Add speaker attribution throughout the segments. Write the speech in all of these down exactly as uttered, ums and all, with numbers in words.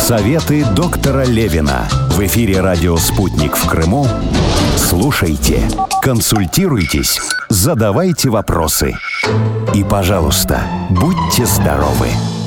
Speaker 1: Советы доктора Левина. В эфире радио «Спутник» в Крыму. Слушайте, консультируйтесь, задавайте вопросы. И, пожалуйста, будьте здоровы.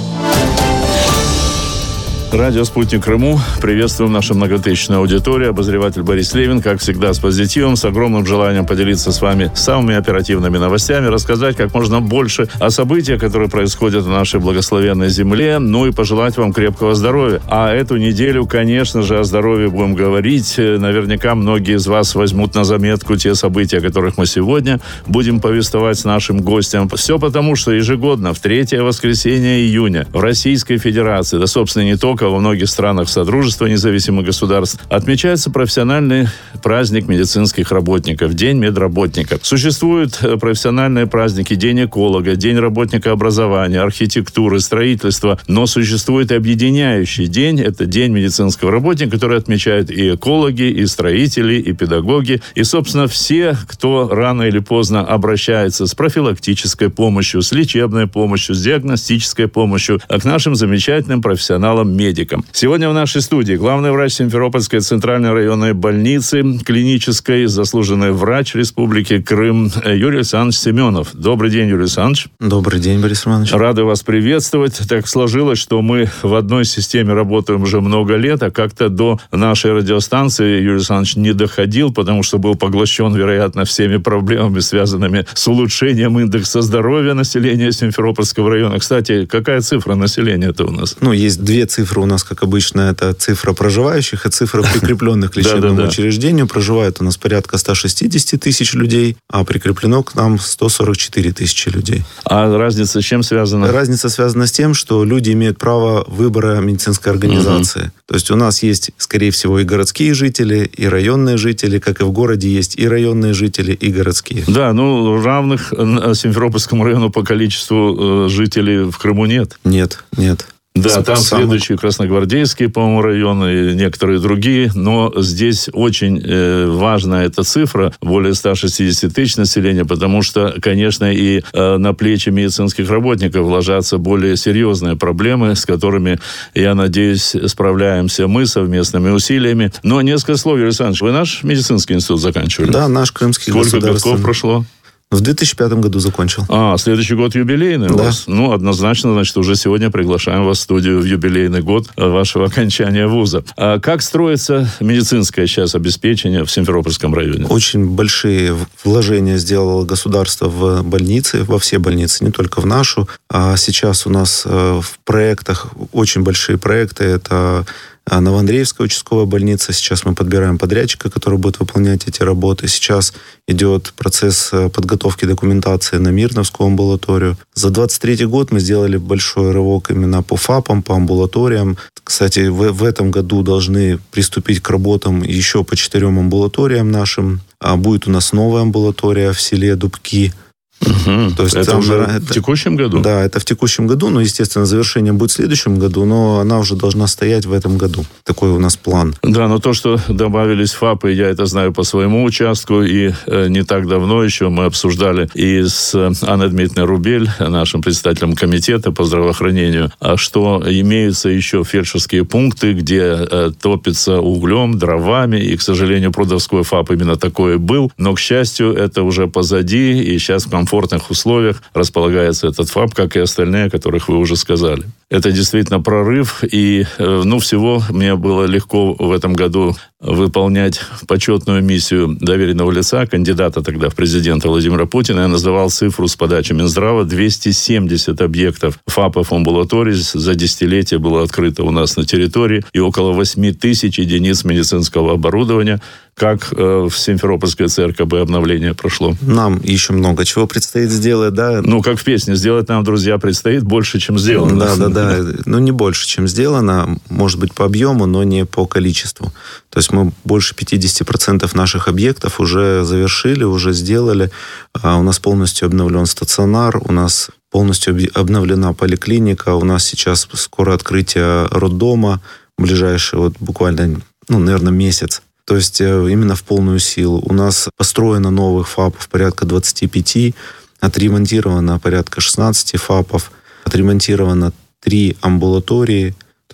Speaker 2: Радио «Спутник Крыму». Приветствуем нашу многотысячную аудиторию. Обозреватель Борис Левин, как всегда, с позитивом, с огромным желанием поделиться с вами самыми оперативными новостями, рассказать как можно больше о событиях, которые происходят в нашей благословенной земле, ну и пожелать вам крепкого здоровья. А эту неделю, конечно же, о здоровье будем говорить. Наверняка многие из вас возьмут на заметку те события, о которых мы сегодня будем повествовать с нашим гостем. Все потому, что ежегодно в третье воскресенье июня в Российской Федерации, да, собственно, не только во многих странах Содружества независимых государств, отмечается профессиональный праздник медицинских работников, День медработника. Существуют профессиональные праздники: День эколога, День работника образования, архитектуры, строительства, но существует и объединяющий день. Это День медицинского работника, который отмечают и экологи, и строители, и педагоги, и, собственно, все, кто рано или поздно обращается с профилактической помощью, с лечебной помощью, с диагностической помощью к нашим замечательным профессионалам-медикам. Сегодня в нашей студии главный врач Симферопольской центральной районной больницы клинической, заслуженный врач Республики Крым Юрий Александрович Семенов. Добрый день, Юрий Александрович.
Speaker 3: Добрый день, Борис Иванович.
Speaker 2: Рады вас приветствовать. Так сложилось, что мы в одной системе работаем уже много лет, а как-то до нашей радиостанции Юрий Александрович не доходил, потому что был поглощен, вероятно, всеми проблемами, связанными с улучшением индекса здоровья населения Симферопольского района. Кстати, какая цифра населения-то у нас?
Speaker 3: Ну, есть две цифры у нас, как обычно, это цифра проживающих и цифра прикрепленных к лечебному учреждению. Проживает у нас порядка сто шестьдесят тысяч людей, а прикреплено к нам сто сорок четыре тысячи людей.
Speaker 2: А разница с чем связана?
Speaker 3: Разница связана с тем, что люди имеют право выбора медицинской организации. Угу. То есть у нас есть, скорее всего, и городские жители, и районные жители, как и в городе есть и районные жители, и городские.
Speaker 2: Да, ну, равных Симферопольскому району по количеству жителей в Крыму нет.
Speaker 3: Нет, нет.
Speaker 2: Да, там следующие Красногвардейские, по-моему, районы и некоторые другие, но здесь очень э, важна эта цифра, более ста шестидесяти тысяч населения, потому что, конечно, и э, на плечи медицинских работников ложатся более серьезные проблемы, с которыми, я надеюсь, справляемся мы совместными усилиями. Но несколько слов, Юрий Александрович, вы наш медицинский институт заканчивали?
Speaker 3: Да, наш Крымский
Speaker 2: государственный. Сколько
Speaker 3: государственный.
Speaker 2: годков прошло?
Speaker 3: В две тысячи пятом году закончил.
Speaker 2: А, следующий год юбилейный у
Speaker 3: да.
Speaker 2: вас? Ну, однозначно, значит, уже сегодня приглашаем вас в студию в юбилейный год вашего окончания вуза. А как строится медицинское сейчас обеспечение в Симферопольском районе?
Speaker 3: Очень большие вложения сделало государство в больницы, во все больницы, не только в нашу. А сейчас у нас в проектах очень большие проекты. Это Новоандреевская участковая больница. Сейчас мы подбираем подрядчика, который будет выполнять эти работы. Сейчас идет процесс подготовки документации на Мирновскую амбулаторию. За двадцать третий год мы сделали большой рывок именно по ФАПам, по амбулаториям. Кстати, в, в этом году должны приступить к работам еще по четырем амбулаториям нашим. А будет у нас новая амбулатория в селе Дубки.
Speaker 2: Угу. То есть это там, уже это, в текущем году?
Speaker 3: Да, это в текущем году, но, естественно, завершение будет в следующем году, но она уже должна стоять в этом году. Такой у нас план.
Speaker 2: Да, но то, что добавились ФАПы, я это знаю по своему участку, и э, не так давно еще мы обсуждали и с Анной Дмитриевной Рубель, нашим председателем комитета по здравоохранению, что имеются еще фельдшерские пункты, где э, топится углем, дровами, и, к сожалению, Прудовской ФАП именно такой был, но, к счастью, это уже позади, и сейчас в комфортных условиях располагается этот ФАП, как и остальные, о которых вы уже сказали. Это действительно прорыв, и, ну, всего мне было легко в этом году выполнять почетную миссию доверенного лица, кандидата тогда в президенты Владимира Путина. Я называл цифру с подачи Минздрава: двести семьдесят объектов ФАПов амбулаторий за десятилетие было открыто у нас на территории, и около восемь тысяч единиц медицинского оборудования. Как э, в Симферопольской ЦРКБ обновление прошло?
Speaker 3: Нам еще много чего предстоит сделать, да.
Speaker 2: Ну, как в песне: сделать нам, друзья, предстоит больше, чем сделано.
Speaker 3: Да, да, да. Ну, не больше, чем сделано. Может быть, по объему, но не по количеству. То есть мы больше пятьдесят процентов наших объектов уже завершили, уже сделали. А у нас полностью обновлен стационар, у нас полностью обновлена поликлиника, у нас сейчас скоро открытие роддома, ближайший вот буквально, ну, наверное, месяц. То есть именно в полную силу. У нас построено новых ФАПов порядка двадцати пяти, отремонтировано порядка шестнадцати ФАПов, отремонтировано три амбулатории. То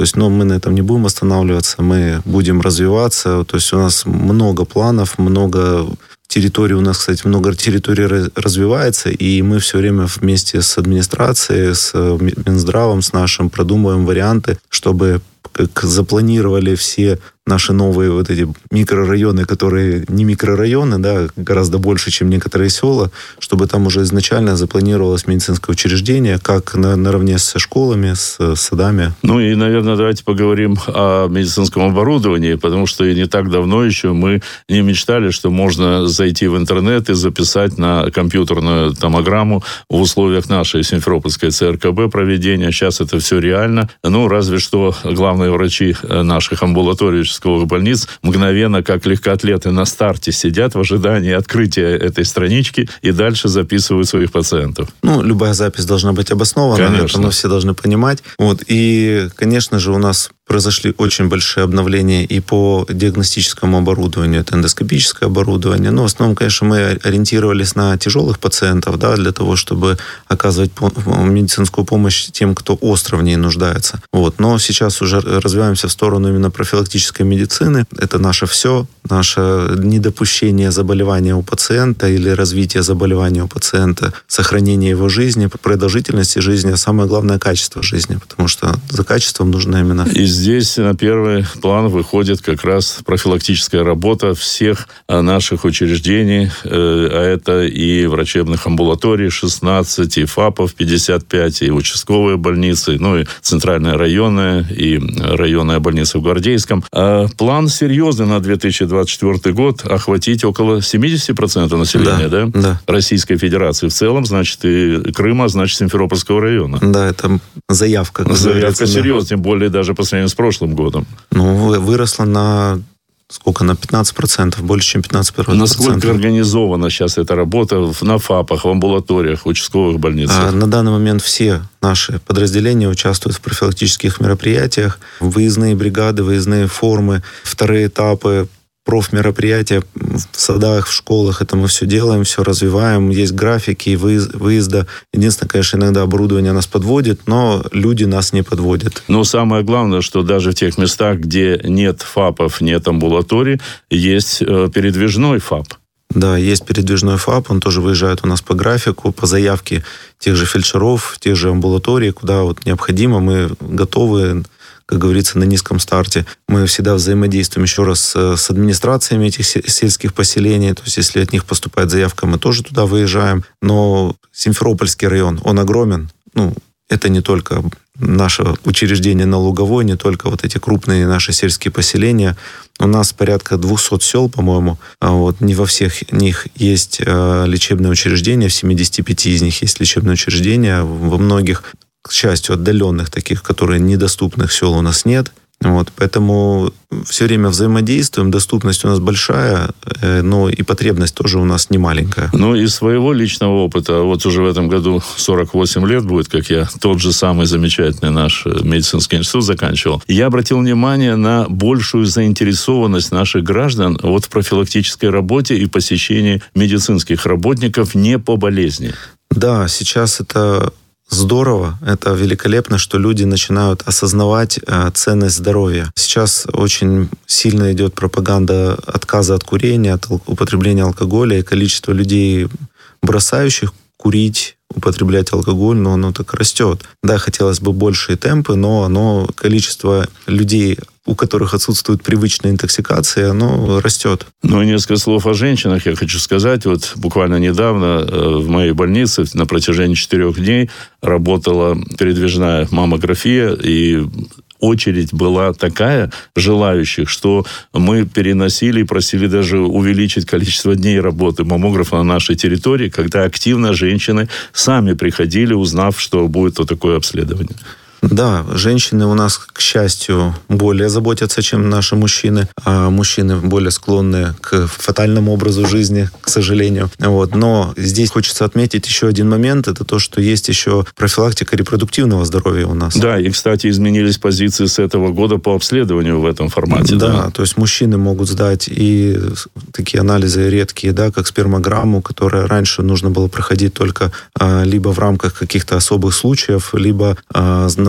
Speaker 3: То есть, но мы на этом не будем останавливаться, мы будем развиваться. То есть у нас много планов, много территорий. У нас, кстати, много территорий развивается, и мы все время вместе с администрацией, с Минздравом, с нашим продумываем варианты, чтобы как запланировали все наши новые вот эти микрорайоны, которые не микрорайоны, да, гораздо больше, чем некоторые села, чтобы там уже изначально запланировалось медицинское учреждение, как на, наравне со школами, с садами.
Speaker 2: Ну и, наверное, давайте поговорим о медицинском оборудовании, потому что и не так давно еще мы не мечтали, что можно зайти в интернет и записать на компьютерную томограмму в условиях нашей Симферопольской ЦРКБ проведения. Сейчас это все реально. Ну, разве что главные врачи наших амбулаторий больниц мгновенно, как легкоатлеты на старте, сидят в ожидании открытия этой странички и дальше записывают своих пациентов.
Speaker 3: Ну, любая запись должна быть обоснована,
Speaker 2: конечно.
Speaker 3: Это мы все должны понимать. Вот. И, конечно же, у нас произошли очень большие обновления и по диагностическому оборудованию, это эндоскопическое оборудование. Но в основном, конечно, мы ориентировались на тяжелых пациентов, да, для того, чтобы оказывать медицинскую помощь тем, кто остро в ней нуждается. Вот. Но сейчас уже развиваемся в сторону именно профилактической медицины. Это наше все, наше недопущение заболевания у пациента или развитие заболевания у пациента, сохранение его жизни, продолжительности жизни, а самое главное — качество жизни, потому что за качеством нужно именно...
Speaker 2: И здесь на первый план выходит как раз профилактическая работа всех наших учреждений, а это и врачебных амбулаторий шестнадцать, и ФАПов пятьдесят пять, и участковые больницы, ну и центральная районная, и районная больница в Гвардейском. А план серьезный на две тысячи двадцать четвёртый год — охватить около семьдесят процентов населения, да,
Speaker 3: да? Да.
Speaker 2: Российской Федерации в целом, значит, и Крыма, значит, Симферопольского района.
Speaker 3: Да, это заявка.
Speaker 2: Заявка серьезная, тем более даже по сравнению с прошлым годом.
Speaker 3: Ну, выросла на... Сколько? На пятнадцать процентов, больше, чем пятнадцать процентов.
Speaker 2: Насколько организована сейчас эта работа на ФАПах, в амбулаториях, в участковых больницах?
Speaker 3: А, на данный момент все наши подразделения участвуют в профилактических мероприятиях. Выездные бригады, выездные формы, вторые этапы, профмероприятия в садах, в школах. Это мы все делаем, все развиваем. Есть графики выезда. Единственное, конечно, иногда оборудование нас подводит, но люди нас не подводят.
Speaker 2: Но самое главное, что даже в тех местах, где нет ФАПов, нет амбулаторий, есть передвижной ФАП.
Speaker 3: Да, есть передвижной ФАП, он тоже выезжает у нас по графику, по заявке тех же фельдшеров, тех же амбулаторий, куда вот необходимо, мы готовы, как говорится, на низком старте. Мы всегда взаимодействуем еще раз с администрациями этих сельских поселений. То есть, если от них поступает заявка, мы тоже туда выезжаем. Но Симферопольский район, он огромен. Ну, это не только наше учреждение на Луговой, не только вот эти крупные наши сельские поселения. У нас порядка двухсот сел, по-моему. Вот, не во всех них есть лечебные учреждения, в семидесяти пяти из них есть лечебные учреждения, во многих, к счастью, отдаленных таких, которые недоступных сел у нас нет. Вот, поэтому все время взаимодействуем, доступность у нас большая, но и потребность тоже у нас не маленькая.
Speaker 2: Ну, из своего личного опыта, вот уже в этом году сорок восемь лет будет, как я тот же самый замечательный наш медицинский институт заканчивал, я обратил внимание на большую заинтересованность наших граждан вот в профилактической работе и посещении медицинских работников не по болезни.
Speaker 3: Да, сейчас это... Здорово, это великолепно, что люди начинают осознавать э, ценность здоровья. Сейчас очень сильно идет пропаганда отказа от курения, от употребления алкоголя, и количество людей, бросающих курить, употреблять алкоголь, но оно так растет. Да, хотелось бы большие темпы, но оно, количество людей, у которых отсутствует привычная интоксикация, оно растет.
Speaker 2: Ну и несколько слов о женщинах я хочу сказать. Вот буквально недавно в моей больнице на протяжении четырех дней работала передвижная маммография, и очередь была такая желающих, что мы переносили и просили даже увеличить количество дней работы маммографа на нашей территории, когда активно женщины сами приходили, узнав, что будет вот такое обследование.
Speaker 3: Да, женщины у нас, к счастью, более заботятся, чем наши мужчины. А мужчины более склонны к фатальному образу жизни, к сожалению. Вот. Но здесь хочется отметить еще один момент. Это то, что есть еще профилактика репродуктивного здоровья у нас.
Speaker 2: Да, и, кстати, изменились позиции с этого года по обследованию в этом формате.
Speaker 3: Да,
Speaker 2: да?
Speaker 3: То есть мужчины могут сдать и такие анализы редкие, да, как спермограмму, которая раньше нужно было проходить только а, либо в рамках каких-то особых случаев, либо а, на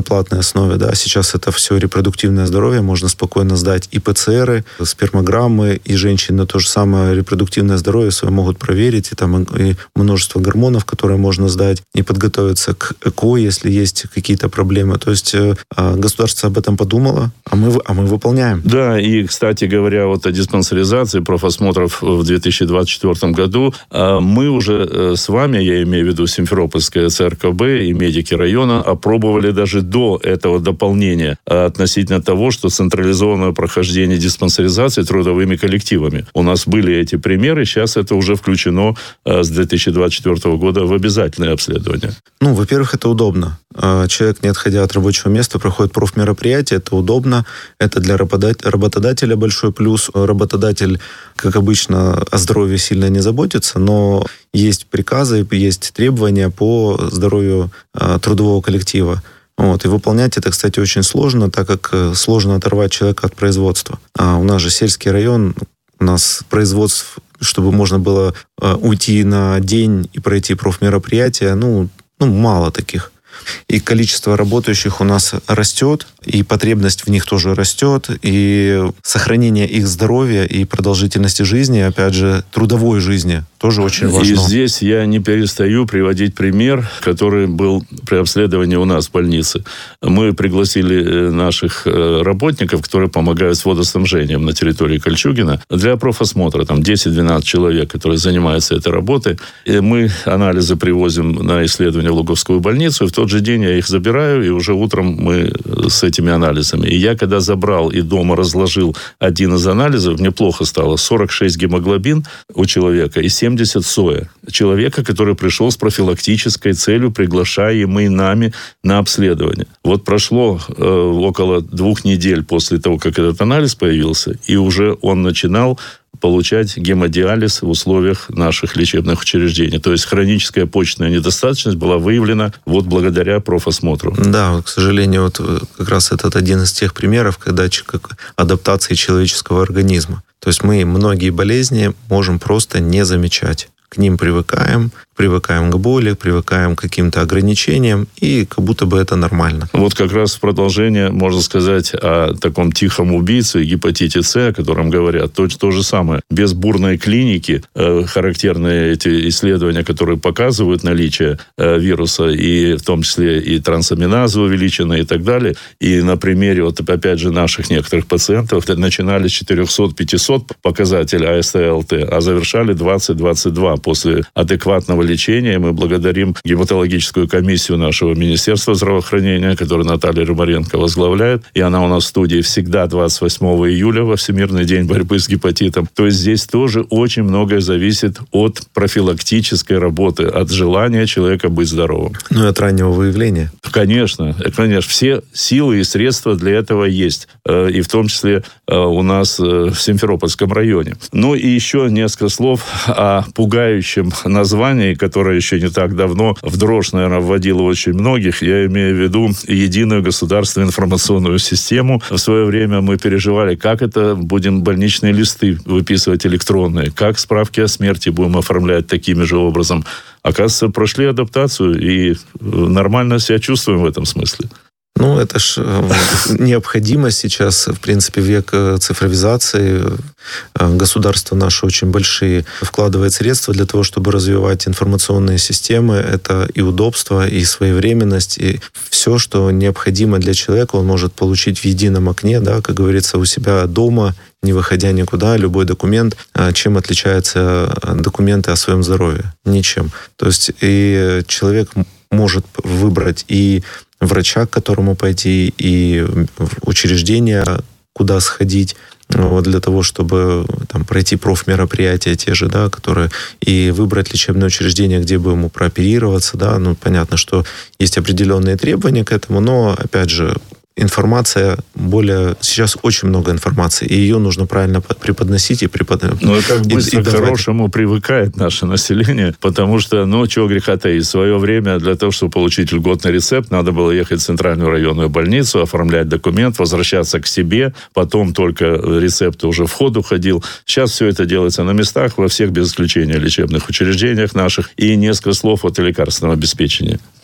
Speaker 3: безоплатной основе, да, сейчас это все репродуктивное здоровье, можно спокойно сдать и ПЦРы, спермограммы, и женщины то же самое репродуктивное здоровье свое могут проверить, и там и множество гормонов, которые можно сдать, и подготовиться к ЭКО, если есть какие-то проблемы. То есть государство об этом подумало, а мы, а мы выполняем.
Speaker 2: Да, и, кстати говоря, вот о диспансеризации профосмотров в две тысячи двадцать четвёртом году, мы уже с вами, я имею в виду Симферопольская ЦРКБ и медики района, опробовали даже до этого дополнения относительно того, что централизованное прохождение диспансеризации трудовыми коллективами. У нас были эти примеры, сейчас это уже включено с две тысячи двадцать четвёртого года в обязательное обследование.
Speaker 3: Ну, во-первых, это удобно. Человек, не отходя от рабочего места, проходит профмероприятие, это удобно, это для работодателя большой плюс. Работодатель, как обычно, о здоровье сильно не заботится, но есть приказы, есть требования по здоровью трудового коллектива. Вот. И выполнять это, кстати, очень сложно, так как сложно оторвать человека от производства. А у нас же сельский район, у нас производств, чтобы можно было уйти на день и пройти профмероприятие, ну, ну мало таких. И количество работающих у нас растет, и потребность в них тоже растет, и сохранение их здоровья и продолжительности жизни, опять же, трудовой жизни, тоже очень важно.
Speaker 2: И здесь я не перестаю приводить пример, который был при обследовании у нас в больнице. Мы пригласили наших работников, которые помогают с водоснабжением на территории Кольчугино, для профосмотра. Там десять-двенадцать человек, которые занимаются этой работой. И мы анализы привозим на исследование в Луговскую больницу, и в тот же день я их забираю, и уже утром мы с этими анализами. И я, когда забрал и дома разложил один из анализов, мне плохо стало. сорок шесть гемоглобин у человека и семьдесят соя. Человека, который пришел с профилактической целью, приглашаемый нами на обследование. Вот прошло э, около двух недель после того, как этот анализ появился, и уже он начинал получать гемодиализ в условиях наших лечебных учреждений. То есть хроническая почечная недостаточность была выявлена вот благодаря профосмотру.
Speaker 3: Да, к сожалению, вот как раз этот один из тех примеров, когда адаптации человеческого организма. То есть мы многие болезни можем просто не замечать. К ним привыкаем, привыкаем к боли, привыкаем к каким-то ограничениям, и как будто бы это нормально.
Speaker 2: Вот как раз в продолжение можно сказать о таком тихом убийце, гепатите С, о котором говорят. То, то же самое. Без бурной клиники э, характерные эти исследования, которые показывают наличие э, вируса, и в том числе и трансаминаза увеличена и так далее. И на примере, вот опять же, наших некоторых пациентов начинали с четыреста-пятьсот показателей А С Т Л Т, а завершали двадцать-двадцать два. После адекватного лечения мы благодарим гематологическую комиссию нашего Министерства здравоохранения, которую Наталья Рыбаренко возглавляет. И она у нас в студии всегда двадцать восьмого июля, во Всемирный день борьбы с гепатитом. То есть здесь тоже очень многое зависит от профилактической работы, от желания человека быть здоровым.
Speaker 3: Ну и от раннего выявления.
Speaker 2: Конечно, конечно. Все силы и средства для этого есть. И в том числе у нас в Симферопольском районе. Ну и еще несколько слов о пугающем названии, которое еще не так давно в дрожь, наверное, вводило очень многих. Я имею в виду единую государственную информационную систему. В свое время мы переживали, как это будем больничные листы выписывать электронные, как справки о смерти будем оформлять таким же образом. Оказывается, прошли адаптацию и нормально себя чувствуем в этом смысле.
Speaker 3: Ну, это ж необходимость сейчас, в принципе, век цифровизации. Государства наши очень большие вкладывает средства для того, чтобы развивать информационные системы. Это и удобство, и своевременность, и все, что необходимо для человека, он может получить в едином окне, да, как говорится, у себя дома, не выходя никуда, любой документ. Чем отличаются документы о своем здоровье? Ничем. То есть и человек может выбрать и врача, к которому пойти, и учреждение, куда сходить, вот, для того, чтобы там, пройти профмероприятия те же, да, которые, и выбрать лечебное учреждение, где бы ему прооперироваться. Да. Ну, понятно, что есть определенные требования к этому, но, опять же, информация более... Сейчас очень много информации, и ее нужно правильно преподносить и преподавать.
Speaker 2: Ну, и как быстро и, и к хорошему привыкает наше население, потому что, ну, чего греха таить, в свое время для того, чтобы получить льготный рецепт, надо было ехать в центральную районную больницу, оформлять документ, возвращаться к себе, потом только рецепт уже в ход уходил. Сейчас все это делается на местах, во всех без исключения лечебных учреждениях наших, и несколько слов от лекарственного обеспечения.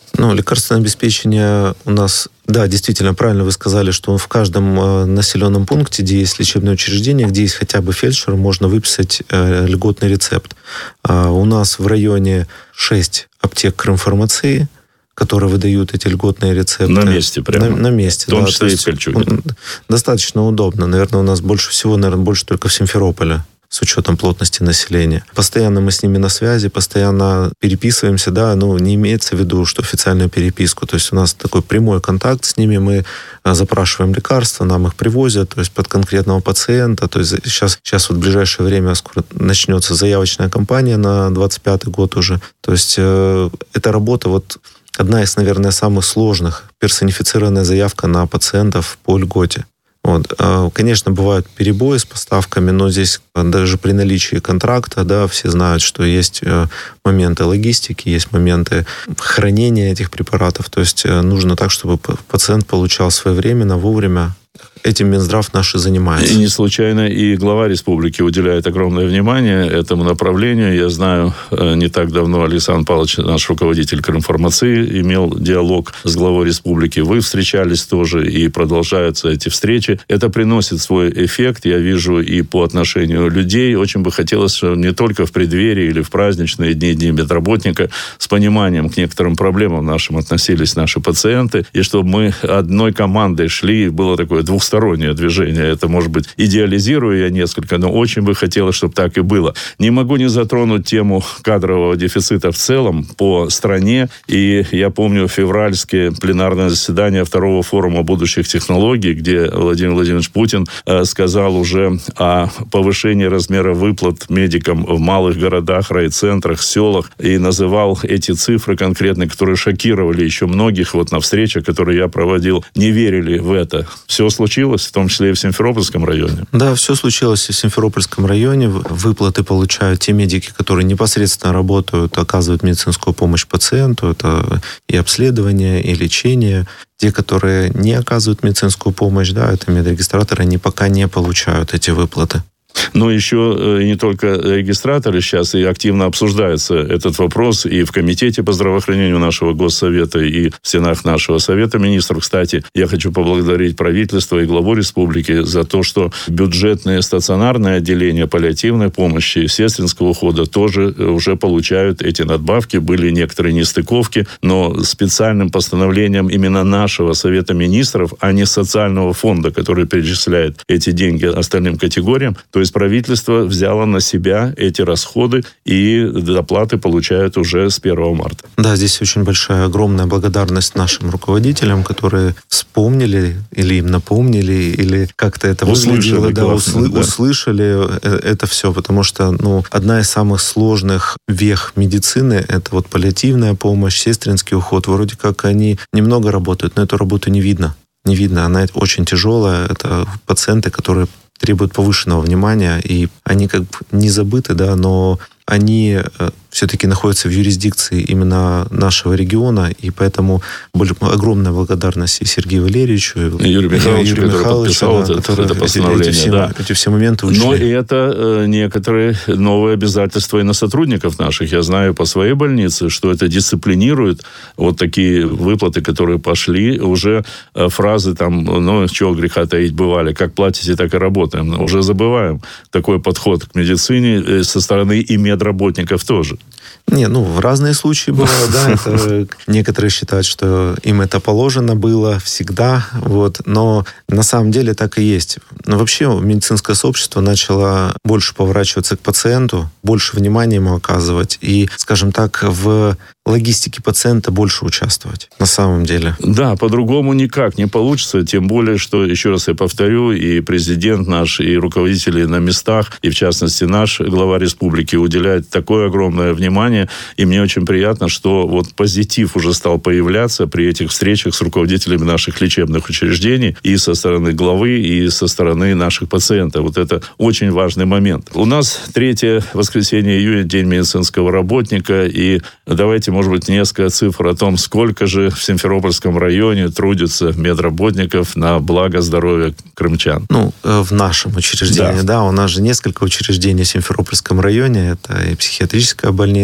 Speaker 3: Ну, лекарственное обеспечение у нас, да, действительно, правильно вы сказали, что в каждом э, населенном пункте, где есть лечебное учреждение, где есть хотя бы фельдшер, можно выписать э, льготный рецепт. А у нас в районе шесть аптек Крымфармации, которые выдают эти льготные рецепты.
Speaker 2: На месте прямо?
Speaker 3: На, на месте,
Speaker 2: в том
Speaker 3: да.
Speaker 2: числе
Speaker 3: То
Speaker 2: и в Кольчуге.
Speaker 3: Достаточно удобно. Наверное, у нас больше всего, наверное, больше только в Симферополе, с учетом плотности населения. Постоянно мы с ними на связи, постоянно переписываемся, да, ну, не имеется в виду, что официальную переписку, то есть у нас такой прямой контакт с ними, мы запрашиваем лекарства, нам их привозят, то есть под конкретного пациента, то есть сейчас, сейчас вот в ближайшее время скоро начнется заявочная кампания на двадцать пятый год уже, то есть э, эта работа вот одна из, наверное, самых сложных, персонифицированная заявка на пациентов по льготе. Вот. Конечно, бывают перебои с поставками, но здесь даже при наличии контракта, да, все знают, что есть моменты логистики, есть моменты хранения этих препаратов. То есть нужно так, чтобы пациент получал своевременно, вовремя. Этим Минздрав наш и занимается.
Speaker 2: И не случайно и глава республики уделяет огромное внимание этому направлению. Я знаю, не так давно Александр Павлович, наш руководитель Крымфармации, имел диалог с главой республики. Вы встречались тоже, и продолжаются эти встречи. Это приносит свой эффект, я вижу, и по отношению людей. Очень бы хотелось, что не только в преддверии или в праздничные дни, дни медработника, с пониманием к некоторым проблемам нашим относились наши пациенты, и чтобы мы одной командой шли, было такое двухстороннее движение. Это, может быть, идеализирую я несколько, но очень бы хотелось, чтобы так и было. Не могу не затронуть тему кадрового дефицита в целом по стране. И я помню февральские пленарные заседания второго форума будущих технологий, где Владимир Владимирович Путин э, сказал уже о повышении размера выплат медикам в малых городах, райцентрах, селах, и называл эти цифры конкретные, которые шокировали еще многих вот на встречах, которые я проводил, не верили в это. Все случилось, в том числе и в Симферопольском районе.
Speaker 3: Да, все случилось и в Симферопольском районе. Выплаты получают те медики, которые непосредственно работают, оказывают медицинскую помощь пациенту. Это и обследование, и лечение. Те, которые не оказывают медицинскую помощь, да, это медрегистраторы, они пока не получают эти выплаты.
Speaker 2: Но еще и не только регистраторы сейчас, и активно обсуждается этот вопрос и в Комитете по здравоохранению нашего Госсовета, и в стенах нашего Совета Министров. Кстати, я хочу поблагодарить правительство и главу республики за то, что бюджетные стационарные отделения паллиативной помощи, сестринского ухода тоже уже получают эти надбавки. Были некоторые нестыковки, но специальным постановлением именно нашего Совета Министров, а не социального фонда, который перечисляет эти деньги остальным категориям, то есть правительство взяло на себя эти расходы, и доплаты получают уже с первого марта.
Speaker 3: Да, здесь очень большая, огромная благодарность нашим руководителям, которые вспомнили или им напомнили, или как-то это
Speaker 2: услышали,
Speaker 3: да,
Speaker 2: классно,
Speaker 3: услы-
Speaker 2: да.
Speaker 3: услышали это все, потому что ну, одна из самых сложных вех медицины — это вот паллиативная помощь, сестринский уход. Вроде как они немного работают, но эту работу не видно. Не видно, она очень тяжелая. Это пациенты, которые требуют повышенного внимания, и они как бы не забыты, да, но они все-таки находятся в юрисдикции именно нашего региона, и поэтому огромная благодарность и Сергею Валерьевичу,
Speaker 2: и Юрию Михайловичу,
Speaker 3: Юрию
Speaker 2: который
Speaker 3: Михайловичу,
Speaker 2: подписал
Speaker 3: да,
Speaker 2: это,
Speaker 3: который
Speaker 2: это постановление.
Speaker 3: Эти, эти, все,
Speaker 2: да.
Speaker 3: эти все моменты учли.
Speaker 2: Но и это э, некоторые новые обязательства и на сотрудников наших. Я знаю по своей больнице, что это дисциплинирует вот такие выплаты, которые пошли. Уже э, фразы там, ну, чего греха таить, бывали. Как платите, так и работаем. Уже забываем такой подход к медицине со стороны и медработников тоже.
Speaker 3: Не, ну, разные случаи бывают, да, это, некоторые считают, что им это положено было всегда, вот, но на самом деле так и есть. Но вообще медицинское сообщество начало больше поворачиваться к пациенту, больше внимания ему оказывать и, скажем так, в логистике пациента больше участвовать на самом деле.
Speaker 2: Да, по-другому никак не получится, тем более, что, еще раз я повторю, и президент наш, и руководители на местах, и в частности наш глава республики уделяет такое огромное внимание, и мне очень приятно, что вот позитив уже стал появляться при этих встречах с руководителями наших лечебных учреждений и со стороны главы, и со стороны наших пациентов. Вот это очень важный момент. У нас третье воскресенье июня, День медицинского работника, и давайте, может быть, несколько цифр о том, сколько же в Симферопольском районе трудится медработников на благо здоровья крымчан.
Speaker 3: Ну, в нашем учреждении, да. да, у нас же несколько учреждений в Симферопольском районе. Это и психиатрическая больница,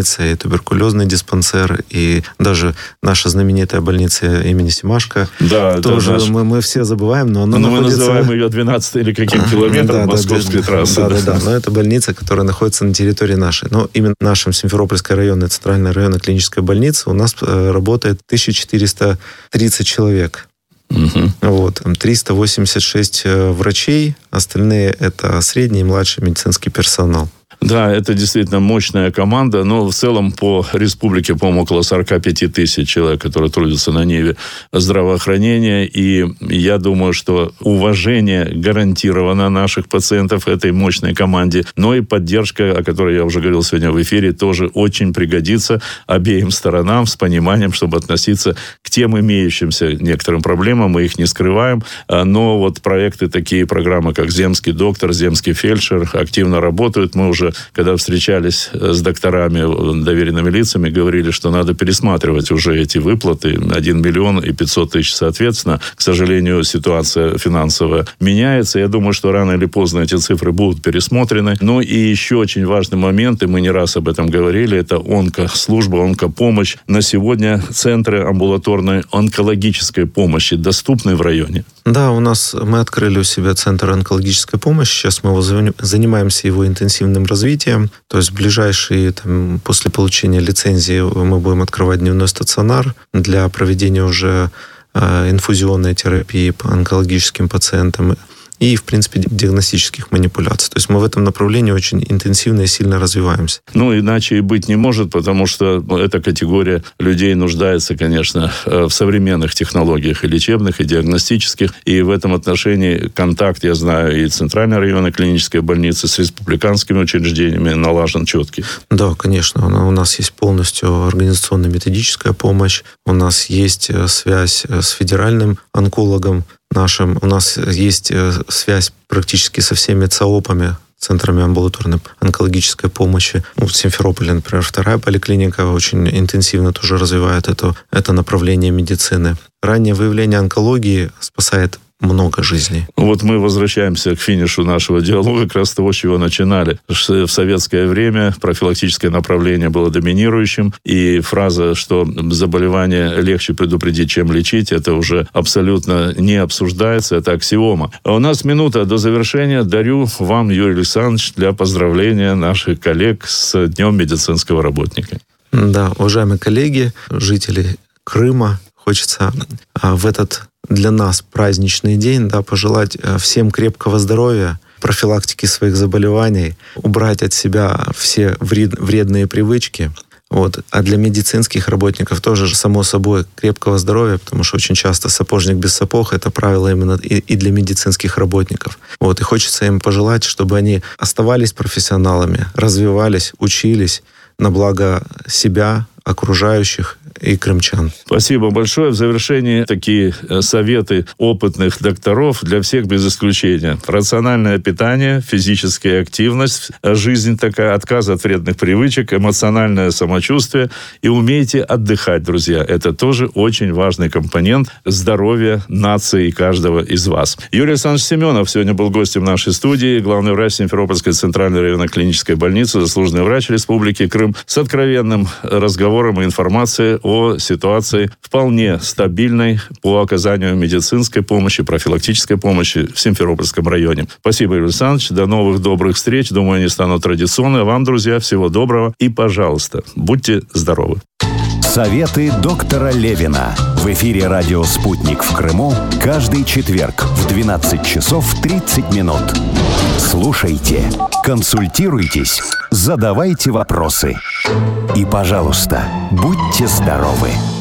Speaker 3: больница, и туберкулезный диспансер, и даже наша знаменитая больница имени Семашко.
Speaker 2: Да,
Speaker 3: тоже
Speaker 2: наш...
Speaker 3: мы, мы все забываем, но она
Speaker 2: но
Speaker 3: находится...
Speaker 2: мы называем ее двенадцатой или каким километром московской трассы.
Speaker 3: Да, да, да. Но это больница, которая находится на территории нашей. Но именно в нашем Симферопольской районной, центральной районной клинической больнице у нас работает тысяча четыреста тридцать человек.
Speaker 2: Угу.
Speaker 3: Вот, триста восемьдесят шесть врачей, остальные это средний и младший медицинский персонал.
Speaker 2: Да, это действительно мощная команда, но в целом по республике, по-моему, около сорок пять тысяч человек, которые трудятся на ниве здравоохранения, и я думаю, что уважение гарантировано наших пациентов этой мощной команде, но и поддержка, о которой я уже говорил сегодня в эфире, тоже очень пригодится обеим сторонам с пониманием, чтобы относиться к тем имеющимся некоторым проблемам, мы их не скрываем, но вот проекты, такие программы, как «Земский доктор», «Земский фельдшер» активно работают, мы уже когда встречались с докторами, доверенными лицами, говорили, что надо пересматривать уже эти выплаты. один миллион и пятьсот тысяч, соответственно. К сожалению, ситуация финансовая меняется. Я думаю, что рано или поздно эти цифры будут пересмотрены. Ну и еще очень важный момент, и мы не раз об этом говорили, это онкослужба, онкопомощь. На сегодня центры амбулаторной онкологической помощи доступны в районе?
Speaker 3: Да, у нас мы открыли у себя центр онкологической помощи. Сейчас мы его занимаемся его интенсивным развитием. То есть в ближайшие, там, после получения лицензии мы будем открывать дневной стационар для проведения уже э, инфузионной терапии по онкологическим пациентам и, в принципе, диагностических манипуляций. То есть мы в этом направлении очень интенсивно и сильно развиваемся.
Speaker 2: Ну, иначе и быть не может, потому что эта категория людей нуждается, конечно, в современных технологиях и лечебных, и диагностических. И в этом отношении контакт, я знаю, и Центральной районной клинической больницы с республиканскими учреждениями налажен четкий.
Speaker 3: Да, конечно. У нас есть полностью организационно-методическая помощь. У нас есть связь с федеральным онкологом нашим. У нас есть связь практически со всеми ЦАОПами, центрами амбулаторной онкологической помощи. Ну, в Симферополе, например, вторая поликлиника очень интенсивно тоже развивает это, это направление медицины. Раннее выявление онкологии спасает много жизней.
Speaker 2: Вот мы возвращаемся к финишу нашего диалога, как раз с того, с чего начинали. В советское время профилактическое направление было доминирующим, и фраза, что заболевание легче предупредить, чем лечить, это уже абсолютно не обсуждается, это аксиома. А у нас минута до завершения. Дарю вам, Юрий Александрович, для поздравления наших коллег с Днем медицинского работника.
Speaker 3: Да, уважаемые коллеги, жители Крыма, хочется в этот для нас праздничный день, да, пожелать всем крепкого здоровья, профилактики своих заболеваний, убрать от себя все вред, вредные привычки. Вот. А для медицинских работников тоже, само собой, крепкого здоровья, потому что очень часто сапожник без сапог — это правило именно и, и для медицинских работников. Вот. И хочется им пожелать, чтобы они оставались профессионалами, развивались, учились на благо себя, окружающих и крымчан.
Speaker 2: Спасибо большое. В завершении такие советы опытных докторов для всех без исключения. Рациональное питание, физическая активность, жизнь такая, отказ от вредных привычек, эмоциональное самочувствие и умейте отдыхать, друзья. Это тоже очень важный компонент здоровья нации и каждого из вас. Юрий Александрович Семенов сегодня был гостем нашей студии, главный врач Симферопольской центральной районной клинической больницы, заслуженный врач Республики Крым, с откровенным разговором и информацией о ситуации вполне стабильной по оказанию медицинской помощи, профилактической помощи в Симферопольском районе. Спасибо, Юрий Александрович. До новых добрых встреч. Думаю, они станут традиционными. А вам, друзья, всего доброго. И, пожалуйста, будьте здоровы.
Speaker 1: Советы доктора Левина. В эфире радио «Спутник» в Крыму каждый четверг в двенадцать часов тридцать минут. Слушайте, консультируйтесь, задавайте вопросы. И, пожалуйста, будьте здоровы.